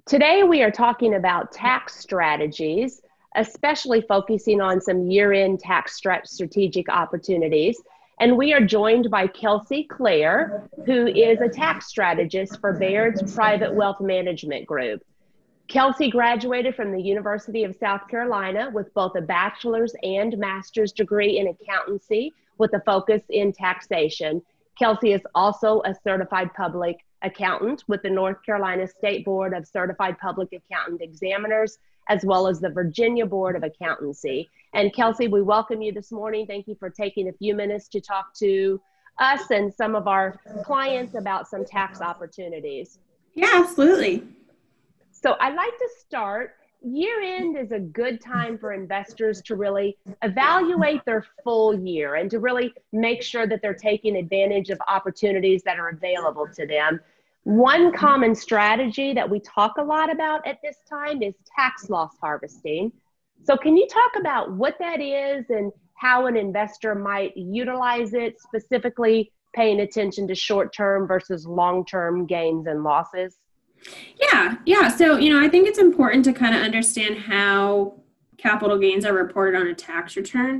Today, we are talking about tax strategies, especially focusing on some year-end tax strategic opportunities. And we are joined by Kelsey Clare, who is a tax strategist for Baird's Private Wealth Management Group. Kelsey graduated from the University of South Carolina with both a bachelor's and master's degree in accountancy with a focus in taxation. Kelsey is also a certified public accountant with the North Carolina State Board of Certified Public Accountant Examiners, as well as the Virginia Board of Accountancy. And Kelsey, we welcome you this morning. Thank you for taking a few minutes to talk to us and some of our clients about some tax opportunities. Yeah, absolutely. So I'd like to start. Year end is a good time for investors to really evaluate their full year and to really make sure that they're taking advantage of opportunities that are available to them. One common strategy that we talk a lot about at this time is tax loss harvesting. So can you talk about what that is and how an investor might utilize it, specifically paying attention to short-term versus long-term gains and losses? Yeah. So, I think it's important to kind of understand how capital gains are reported on a tax return.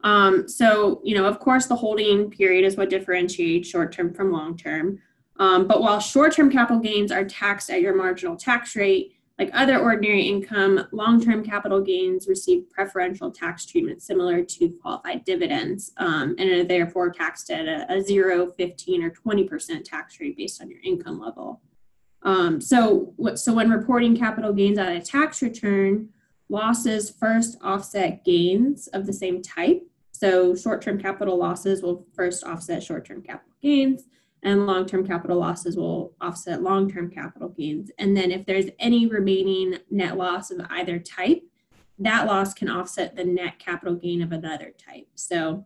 Of course, the holding period is what differentiates short-term from long-term. But while short-term capital gains are taxed at your marginal tax rate, like other ordinary income, long-term capital gains receive preferential tax treatment similar to qualified dividends, and are therefore taxed at a 0, 15, or 20% tax rate based on your income level. So when reporting capital gains on a tax return, losses first offset gains of the same type. So short-term capital losses will first offset short-term capital gains, and long-term capital losses will offset long-term capital gains. And then if there's any remaining net loss of either type, that loss can offset the net capital gain of another type. So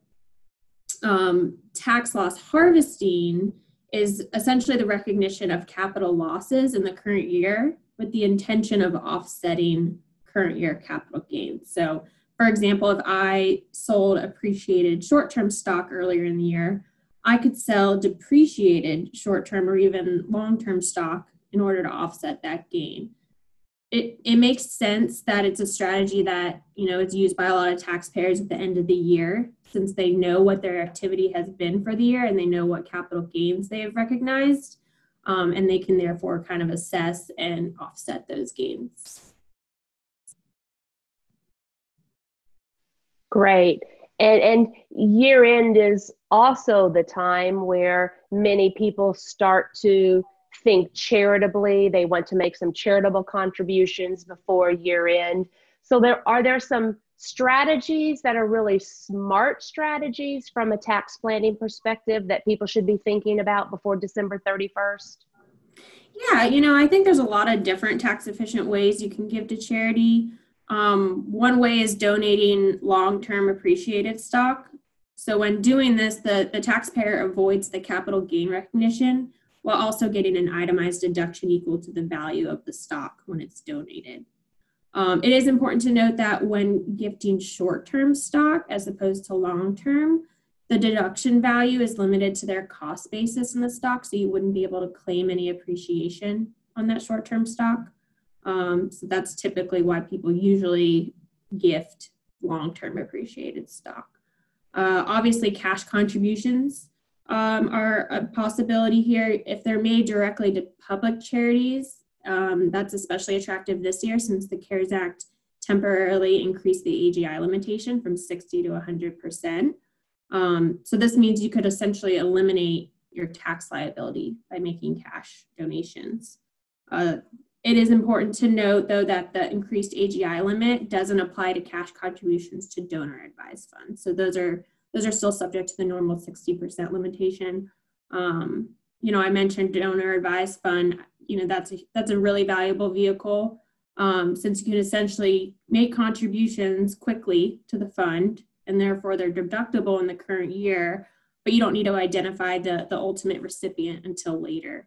tax loss harvesting is essentially the recognition of capital losses in the current year with the intention of offsetting current year capital gains. So, for example, if I sold appreciated short-term stock earlier in the year, I could sell depreciated short-term or even long-term stock in order to offset that gain. It makes sense that it's a strategy that, is used by a lot of taxpayers at the end of the year, since they know what their activity has been for the year and they know what capital gains they have recognized, and they can therefore kind of assess and offset those gains. Great. And year end is also the time where many people start to think charitably. They want to make some charitable contributions before year end. So are there some strategies that are really smart strategies from a tax planning perspective that people should be thinking about before December 31st? Yeah, I think there's a lot of different tax efficient ways you can give to charity. One way is donating long-term appreciated stock. So when doing this, the taxpayer avoids the capital gain recognition while also getting an itemized deduction equal to the value of the stock when it's donated. It is important to note that when gifting short-term stock as opposed to long-term, the deduction value is limited to their cost basis in the stock, so you wouldn't be able to claim any appreciation on that short-term stock. So that's typically why people usually gift long-term appreciated stock. Obviously, cash contributions are a possibility here. If they're made directly to public charities, that's especially attractive this year since the CARES Act temporarily increased the AGI limitation from 60 to 100%. So this means you could essentially eliminate your tax liability by making cash donations. It is important to note, though, that the increased AGI limit doesn't apply to cash contributions to donor advised funds. So those are still subject to the normal 60% limitation. I mentioned donor advised fund. That's a really valuable vehicle since you can essentially make contributions quickly to the fund, and therefore they're deductible in the current year, but you don't need to identify the ultimate recipient until later.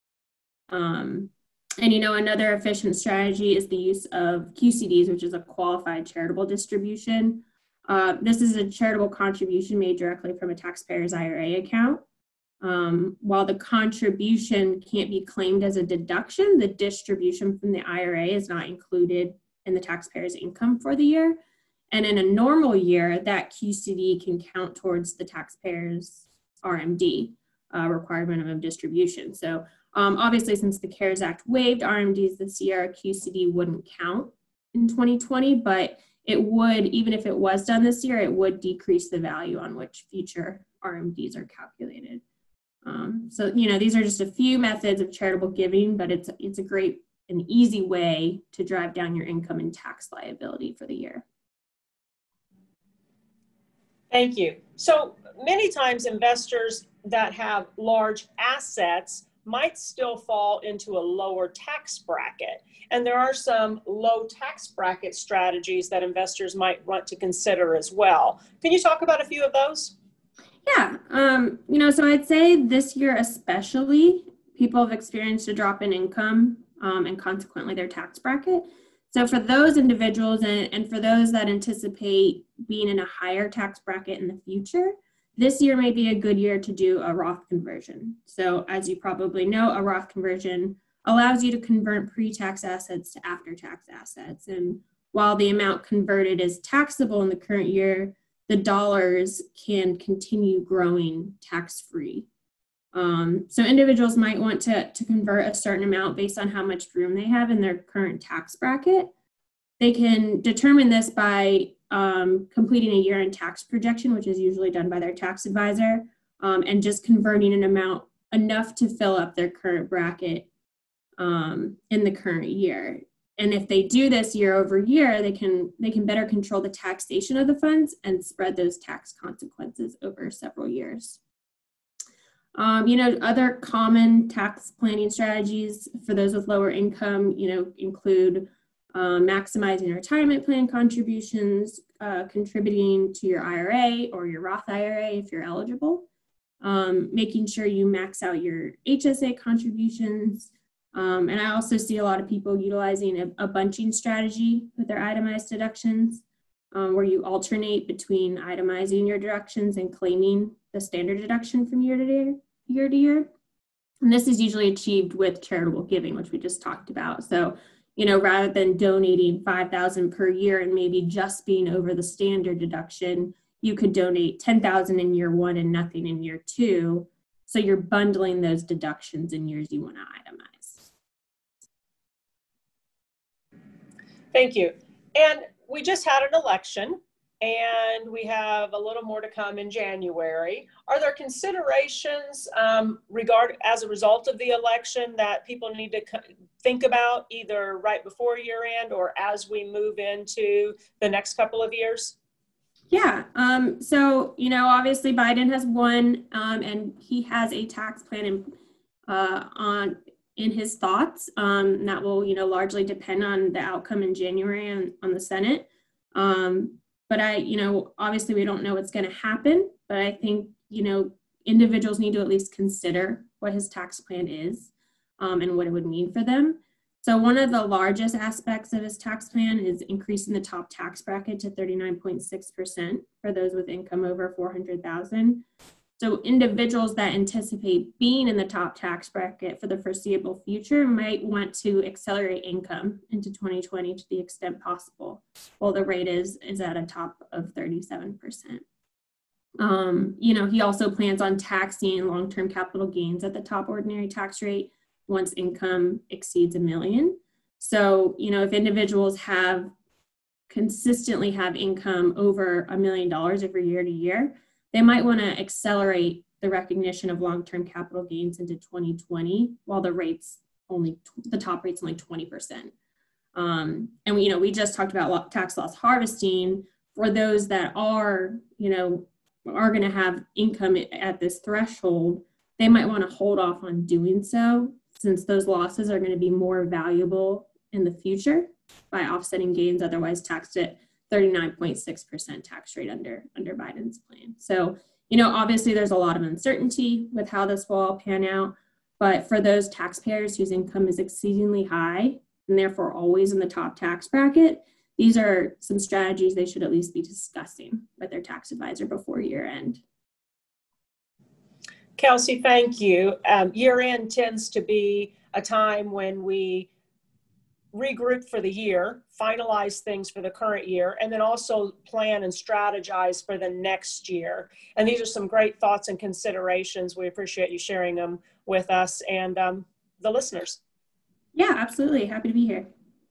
Another efficient strategy is the use of QCDs, which is a qualified charitable distribution. This is a charitable contribution made directly from a taxpayer's IRA account. While the contribution can't be claimed as a deduction, the distribution from the IRA is not included in the taxpayer's income for the year. And in a normal year, that QCD can count towards the taxpayer's RMD, required minimum distribution. So obviously, since the CARES Act waived RMDs this year, QCD wouldn't count in 2020, but it would, even if it was done this year, it would decrease the value on which future RMDs are calculated. So, these are just a few methods of charitable giving, but it's a great and easy way to drive down your income and tax liability for the year. Thank you. So many times investors that have large assets might still fall into a lower tax bracket. And there are some low tax bracket strategies that investors might want to consider as well. Can you talk about a few of those? Yeah, so I'd say this year especially, people have experienced a drop in income and consequently their tax bracket. So for those individuals and for those that anticipate being in a higher tax bracket in the future, this year may be a good year to do a Roth conversion. So as you probably know, a Roth conversion allows you to convert pre-tax assets to after-tax assets. And while the amount converted is taxable in the current year, the dollars can continue growing tax-free. So individuals might want to convert a certain amount based on how much room they have in their current tax bracket. They can determine this by completing a year-end tax projection, which is usually done by their tax advisor, and just converting an amount enough to fill up their current bracket in the current year. And if they do this year over year, they can better control the taxation of the funds and spread those tax consequences over several years. Other common tax planning strategies for those with lower income, include maximizing retirement plan contributions, contributing to your IRA or your Roth IRA if you're eligible, making sure you max out your HSA contributions. And I also see a lot of people utilizing a bunching strategy with their itemized deductions, where you alternate between itemizing your deductions and claiming the standard deduction from year to year. And this is usually achieved with charitable giving, which we just talked about. So, rather than donating $5,000 per year and maybe just being over the standard deduction, you could donate $10,000 in year one and nothing in year two. So you're bundling those deductions in years you want to itemize. Thank you. And we just had an election and we have a little more to come in January. Are there considerations as a result of the election that people need to think about either right before year end or as we move into the next couple of years? Yeah. So, obviously Biden has won and he has a tax plan in his thoughts. That will, largely depend on the outcome in January on the Senate. But obviously we don't know what's going to happen, but I think, individuals need to at least consider what his tax plan is and what it would mean for them. So one of the largest aspects of his tax plan is increasing the top tax bracket to 39.6% for those with income over $400,000. So individuals that anticipate being in the top tax bracket for the foreseeable future might want to accelerate income into 2020 to the extent possible, while the rate is at a top of 37%. He also plans on taxing long-term capital gains at the top ordinary tax rate once income exceeds $1 million. So, if individuals consistently have income over $1 million every year to year, they might want to accelerate the recognition of long-term capital gains into 2020, while the top rate's only 20%. And we just talked about tax loss harvesting. For those that are going to have income at this threshold, they might want to hold off on doing so, since those losses are going to be more valuable in the future by offsetting gains otherwise taxed at 39.6% tax rate under Biden's plan. So, obviously there's a lot of uncertainty with how this will all pan out, but for those taxpayers whose income is exceedingly high and therefore always in the top tax bracket, these are some strategies they should at least be discussing with their tax advisor before year end. Kelsey, thank you. Year end tends to be a time when we regroup for the year, finalize things for the current year, and then also plan and strategize for the next year. And these are some great thoughts and considerations. We appreciate you sharing them with us and the listeners. Yeah, absolutely. Happy to be here.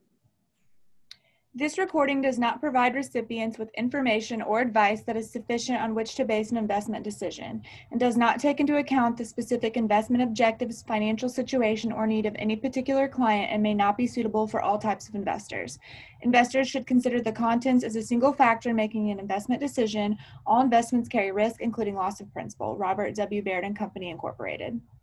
This recording does not provide recipients with information or advice that is sufficient on which to base an investment decision, and does not take into account the specific investment objectives, financial situation, or need of any particular client, and may not be suitable for all types of investors. Investors should consider the contents as a single factor in making an investment decision. All investments carry risk, including loss of principal. Robert W. Baird & Company, Incorporated.